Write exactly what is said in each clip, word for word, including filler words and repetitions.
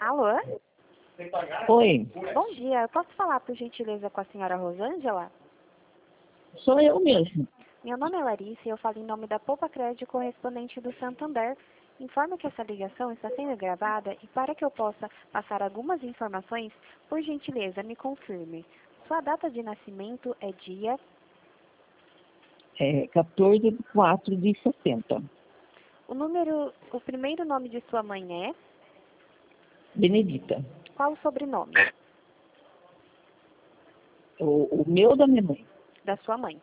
Alô? Oi, Bom dia, eu posso falar por gentileza com a senhora Rosângela? sou eu mesmo. Meu nome é Larissa e eu falo em nome da Poupa Crédito correspondente do Santander. Informo que essa ligação está sendo gravada e para que eu possa passar algumas informações, por gentileza, me confirme. Sua data de nascimento é dia, É quatorze de quatro de setenta. o número, o primeiro nome de sua mãe é, Benedita. qual o sobrenome O, o meu da minha mãe da sua mãe?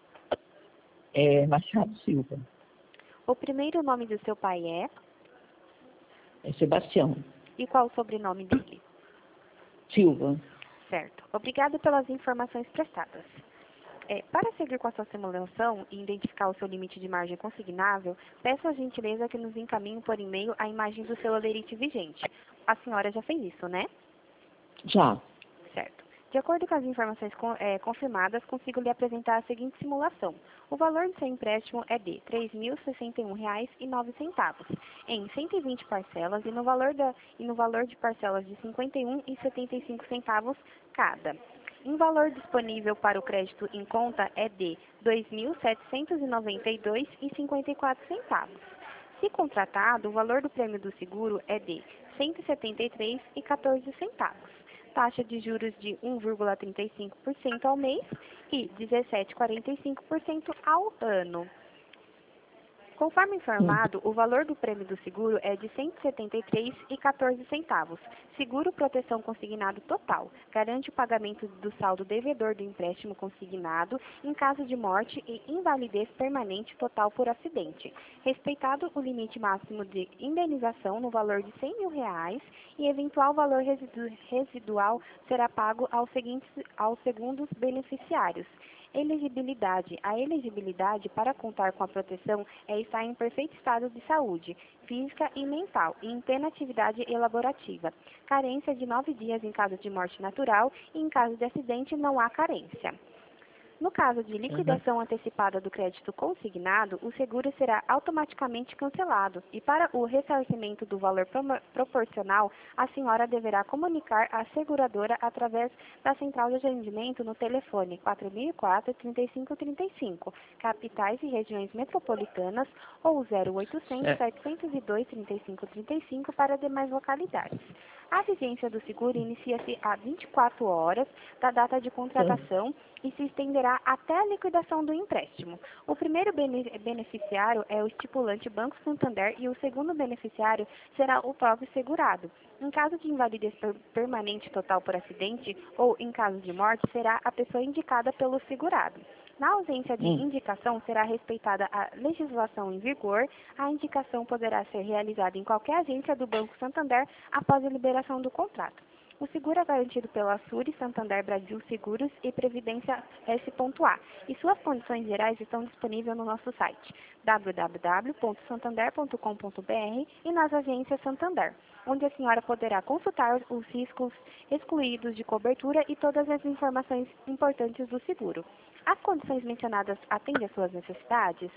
é Machado Silva. O primeiro nome do seu pai é, É Sebastião e qual o sobrenome dele? Silva. Certo. Obrigado pelas informações prestadas. É, para seguir com a sua simulação e identificar o seu limite de margem consignável, peço a gentileza que nos encaminhe por e-mail a imagem do seu holerite vigente. A senhora já fez isso, né? Já. Certo. De acordo com as informações con- é, confirmadas, consigo lhe apresentar a seguinte simulação. O valor do seu empréstimo é de três mil e sessenta e um reais e nove centavos, em cento e vinte parcelas e no valor, da, e no valor de parcelas de cinquenta e um reais e setenta e cinco centavos cada. O valor disponível para o crédito em conta é de dois mil setecentos e noventa e dois reais e cinquenta e quatro centavos. Se contratado, o valor do prêmio do seguro é de cento e setenta e três reais e quatorze centavos. Taxa de juros de um vírgula trinta e cinco por cento ao mês e dezessete vírgula quarenta e cinco por cento ao ano. Conforme Hum. informado, o valor do prêmio do seguro é de cento e setenta e três reais e quatorze centavos. Seguro proteção consignado total. Garante o pagamento do saldo devedor do empréstimo consignado em caso de morte e invalidez permanente total por acidente. Respeitado o limite máximo de indenização no valor de cem mil reais e eventual valor residu- residual será pago aos seguintes, aos segundos beneficiários. Elegibilidade. A elegibilidade para contar com a proteção é estar em perfeito estado de saúde, física e mental, e em plena atividade elaborativa. Carência de nove dias em caso de morte natural e em caso de acidente não há carência. No caso de liquidação antecipada do crédito consignado, o seguro será automaticamente cancelado e para o ressarcimento do valor promo- proporcional, a senhora deverá comunicar à seguradora através da central de atendimento no telefone quatro mil e quatro, trinta e cinco trinta e cinco, capitais e regiões metropolitanas ou zero oitocentos, Certo. setecentos e dois, trinta e cinco trinta e cinco para demais localidades. A vigência do seguro inicia-se a vinte e quatro horas da data de contratação e se estenderá até a liquidação do empréstimo. O primeiro bene- beneficiário é o estipulante Banco Santander e o segundo beneficiário será o próprio segurado. Em caso de invalidez per- permanente total por acidente ou em caso de morte, será a pessoa indicada pelo segurado. Na ausência de Hum. indicação, será respeitada a legislação em vigor. A indicação poderá ser realizada em qualquer agência do Banco Santander após a liberação do contrato. O seguro é garantido pela Suri, Santander Brasil Seguros e Previdência S.A. E suas condições gerais estão disponíveis no nosso site w w w ponto santander ponto com ponto b r e nas agências Santander, onde a senhora poderá consultar os riscos excluídos de cobertura e todas as informações importantes do seguro. As condições mencionadas atendem às suas necessidades?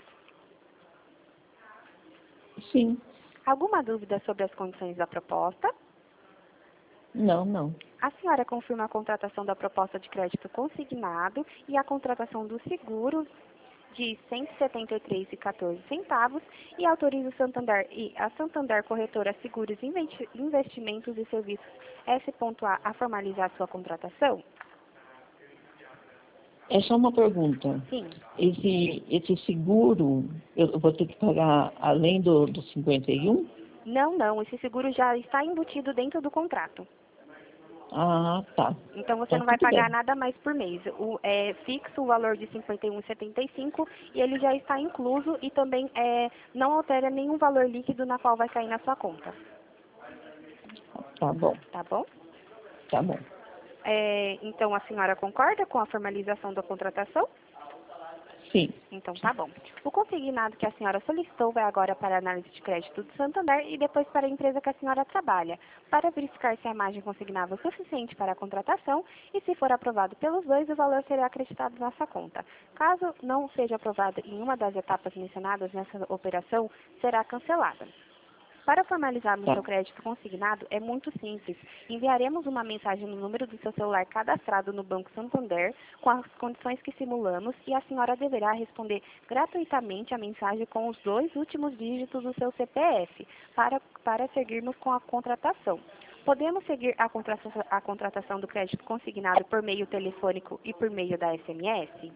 Sim. Alguma dúvida sobre as condições da proposta? Não, não. A senhora confirma a contratação da proposta de crédito consignado e a contratação do seguro de cento e setenta e três reais e quatorze centavos e autoriza o Santander e a Santander Corretora Seguros Investi- Investimentos e Serviços S.A. a formalizar sua contratação? É só uma pergunta. Sim. Esse, esse seguro, eu vou ter que pagar além do, do cinquenta e um? Não, não. Esse seguro já está embutido dentro do contrato. Ah, tá. Então você Então não vai tudo pagar bem. nada mais por mês. O, é fixo o valor de cinquenta e um reais e setenta e cinco centavos e ele já está incluso e também é, não altera nenhum valor líquido na qual vai cair na sua conta. Tá bom, Tá bom? tá bom. É, então a senhora concorda com a formalização da contratação? Sim. Então tá bom. O consignado que a senhora solicitou vai agora para a análise de crédito do Santander e depois para a empresa que a senhora trabalha, para verificar se a margem consignável é suficiente para a contratação e se for aprovado pelos dois, o valor será acreditado na sua conta. Caso não seja aprovado em uma das etapas mencionadas nessa operação, será cancelada. Para formalizarmos Tá. seu crédito consignado, é muito simples. Enviaremos uma mensagem no número do seu celular cadastrado no Banco Santander, com as condições que simulamos, e a senhora deverá responder gratuitamente a mensagem com os dois últimos dígitos do seu C P F, para, para seguirmos com a contratação. Podemos seguir a contratação, a contratação do crédito consignado por meio telefônico e por meio da S M S?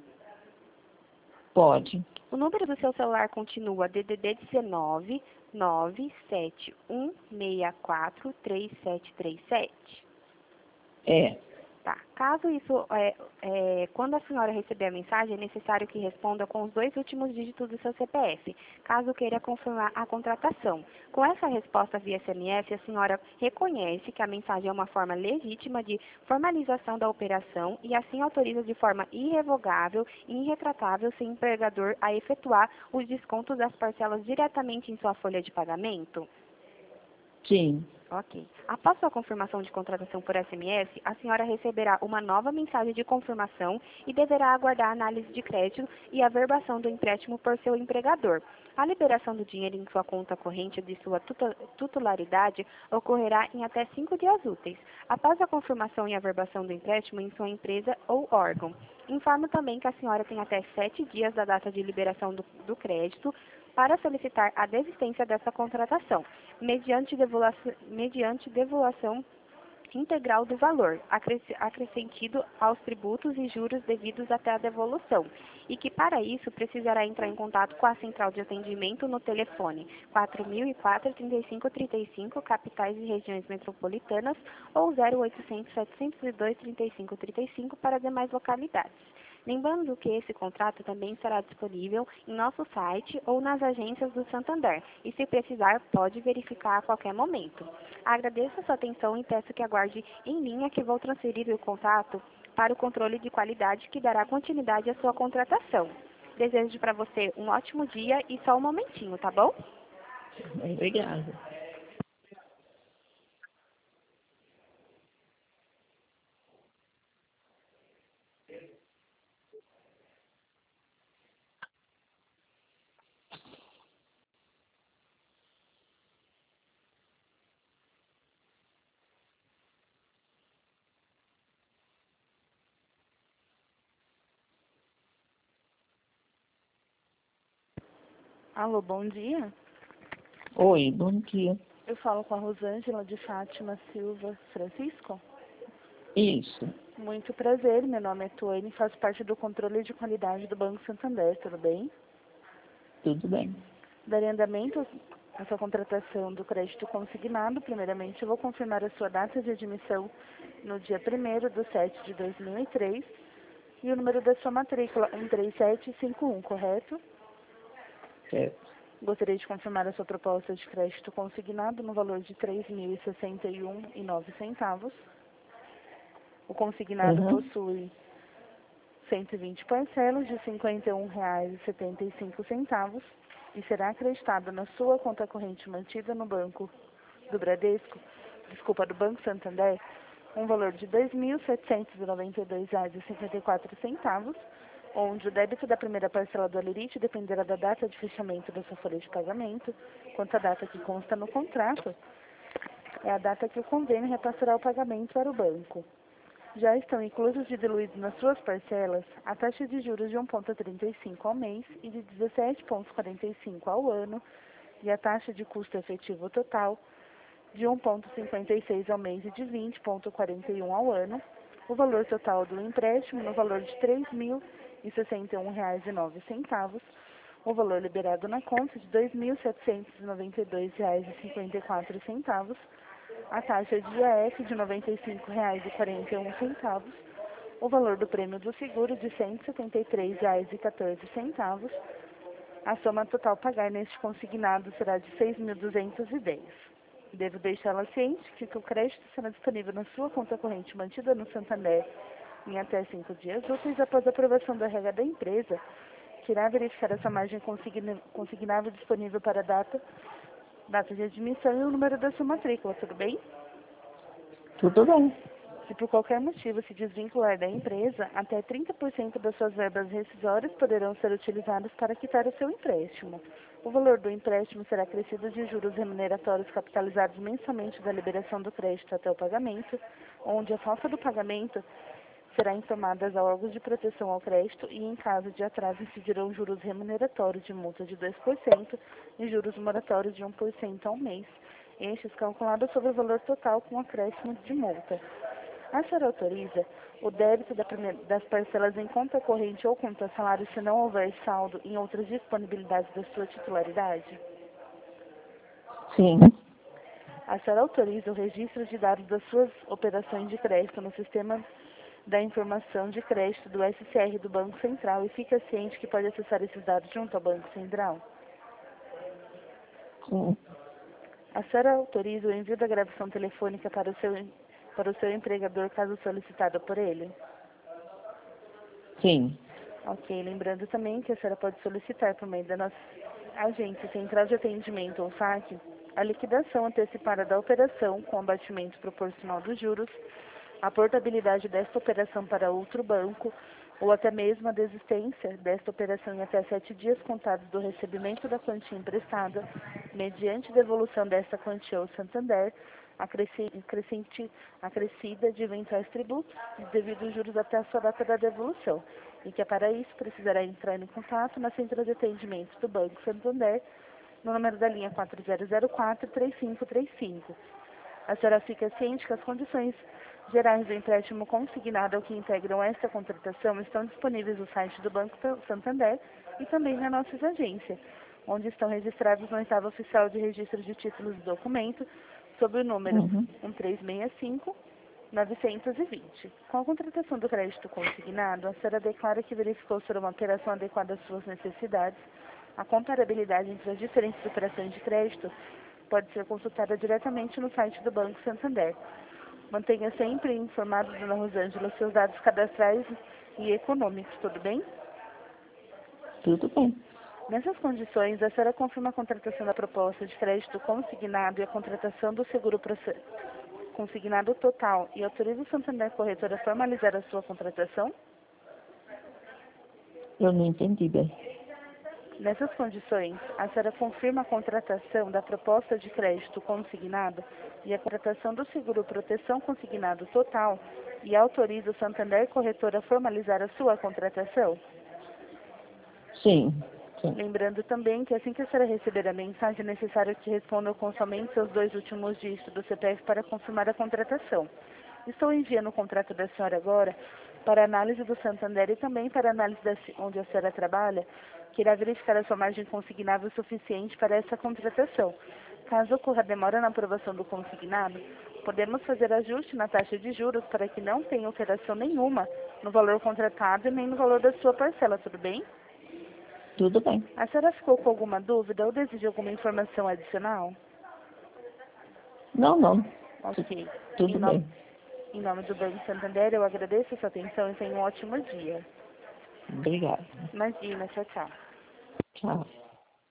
Pode. O número do seu celular continua D D D dezenove, nove sete um seis quatro três sete três sete. É. Tá. Caso isso, é, é, quando a senhora receber a mensagem, é necessário que responda com os dois últimos dígitos do seu C P F, caso queira confirmar a contratação. Com essa resposta via S M S, a senhora reconhece que a mensagem é uma forma legítima de formalização da operação e assim autoriza de forma irrevogável e irretratável seu empregador a efetuar os descontos das parcelas diretamente em sua folha de pagamento? Sim. Ok. Após sua confirmação de contratação por S M S, a senhora receberá uma nova mensagem de confirmação e deverá aguardar a análise de crédito e a verbação do empréstimo por seu empregador. A liberação do dinheiro em sua conta corrente de sua titularidade ocorrerá em até cinco dias úteis, após a confirmação e a verbação do empréstimo em sua empresa ou órgão. Informo também que a senhora tem até sete dias da data de liberação do, do crédito para solicitar a desistência dessa contratação, mediante devolução, mediante devolução integral do valor, acrescido aos tributos e juros devidos até a devolução, e que para isso precisará entrar em contato com a central de atendimento no telefone quatro mil e quatro, trinta e cinco, trinta e cinco, capitais e regiões metropolitanas, ou zero oitocentos, setecentos e dois, trinta e cinco, trinta e cinco para demais localidades. Lembrando que esse contrato também estará disponível em nosso site ou nas agências do Santander, e se precisar, pode verificar a qualquer momento. Agradeço a sua atenção e peço que aguarde em linha que vou transferir o contato para o controle de qualidade que dará continuidade à sua contratação. Desejo para você um ótimo dia e só um momentinho, tá bom? Obrigada. Alô, bom dia. Oi, bom dia. Eu falo com a Rosângela de Fátima Silva Francisco. Isso. Muito prazer, meu nome é Tuane e faço parte do controle de qualidade do Banco Santander, tudo bem? Tudo bem. Darei andamento à sua contratação do crédito consignado. Primeiramente, eu vou confirmar a sua data de admissão no dia primeiro de setembro de dois mil e três e o número da sua matrícula um três sete cinco um, correto? Certo. Gostaria de confirmar a sua proposta de crédito consignado no valor de três mil e sessenta e um reais e nove centavos. O consignado Uhum. possui cento e vinte parcelas de cinquenta e um reais e setenta e cinco centavos e será acreditado na sua conta corrente mantida no Banco do Bradesco, desculpa, do Banco Santander, um valor de dois mil setecentos e noventa e dois reais e cinquenta e quatro centavos, onde o débito da primeira parcela do Alerite dependerá da data de fechamento da sua folha de pagamento, quanto à data que consta no contrato, é a data que o convênio repassará o pagamento para o banco. Já estão inclusos e diluídos nas suas parcelas a taxa de juros de um vírgula trinta e cinco ao mês e de dezessete vírgula quarenta e cinco ao ano, e a taxa de custo efetivo total de um vírgula cinquenta e seis ao mês e de vinte vírgula quarenta e um ao ano, o valor total do empréstimo no valor de três mil e sessenta e um reais e nove centavos, o valor liberado na conta de dois mil setecentos e noventa e dois reais e cinquenta e quatro centavos, a taxa de I A F de noventa e cinco reais e quarenta e um centavos, o valor do prêmio do seguro de cento e setenta e três reais e quatorze centavos, a soma total a pagar neste consignado será de seis mil duzentos e dez reais. Devo deixá-la ciente que o crédito será disponível na sua conta corrente mantida no Santander em até cinco dias úteis após a aprovação da regra da empresa, que irá verificar essa margem consigna- consignável disponível para a data, data de admissão e o número da sua matrícula, tudo bem? Tudo bem. Se por qualquer motivo se desvincular da empresa, até trinta por cento das suas verbas rescisórias poderão ser utilizadas para quitar o seu empréstimo. O valor do empréstimo será acrescido de juros remuneratórios capitalizados mensalmente da liberação do crédito até o pagamento, onde a falta do pagamento será informada a órgãos de proteção ao crédito e, em caso de atraso, incidirão juros remuneratórios de multa de dois por cento e juros moratórios de um por cento ao mês, estes calculados sobre o valor total com acréscimo de multa. A senhora autoriza o débito da primeira, das parcelas em conta corrente ou conta salário se não houver saldo em outras disponibilidades da sua titularidade? Sim. A senhora autoriza o registro de dados das suas operações de crédito no sistema da informação de crédito do S C R do Banco Central e fica ciente que pode acessar esses dados junto ao Banco Central? Sim. A senhora autoriza o envio da gravação telefônica para o seu, para o seu empregador, caso solicitado por ele? Sim. Ok, lembrando também que a senhora pode solicitar por meio da nossa agência Central de Atendimento ou S A C a liquidação antecipada da operação com abatimento proporcional dos juros, a portabilidade desta operação para outro banco ou até mesmo a desistência desta operação em até sete dias contados do recebimento da quantia emprestada, mediante devolução desta quantia ao Santander, acrescente, acrescida de eventuais tributos e devidos juros até a sua data da devolução, e que para isso precisará entrar em contato na central de atendimento do Banco Santander, no número da linha quatro zero zero quatro, três cinco três cinco. A senhora fica ciente que as condições gerais do empréstimo consignado ao que integram esta contratação estão disponíveis no site do Banco Santander e também na nossa agência, onde estão registrados no oitavo oficial de registro de títulos e documentos, sob o número Uhum. um três seis cinco, nove dois zero. Com a contratação do crédito consignado, a senhora declara que verificou ser uma operação adequada às suas necessidades. A comparabilidade entre as diferentes operações de crédito pode ser consultada diretamente no site do Banco Santander. Mantenha sempre informado, dona Rosângela, seus dados cadastrais e econômicos, tudo bem? Tudo bem. Nessas condições, a senhora confirma a contratação da proposta de crédito consignado e a contratação do seguro consignado total e autoriza o Santander Corretora a formalizar a sua contratação? Eu não entendi bem. Nessas condições, a senhora confirma a contratação da proposta de crédito consignado e a contratação do seguro proteção consignado total e autoriza o Santander Corretora a formalizar a sua contratação? Sim. Sim. Lembrando também que assim que a senhora receber a mensagem, é necessário que responda com somente seus dois últimos dígitos do C P F para confirmar a contratação. Estou enviando o contrato da senhora agora para análise do Santander e também para análise da, onde a senhora trabalha, que irá verificar a sua margem consignável suficiente para essa contratação. Caso ocorra demora na aprovação do consignado, podemos fazer ajuste na taxa de juros para que não tenha alteração nenhuma no valor contratado e nem no valor da sua parcela, tudo bem? Tudo bem. A senhora ficou com alguma dúvida ou deseja alguma informação adicional? Não, não. Ok. Tudo em nome, bem. Em nome do Banco Santander, eu agradeço a sua atenção e tenha um ótimo dia. Obrigada. Imagina, tchau, tchau. Tchau.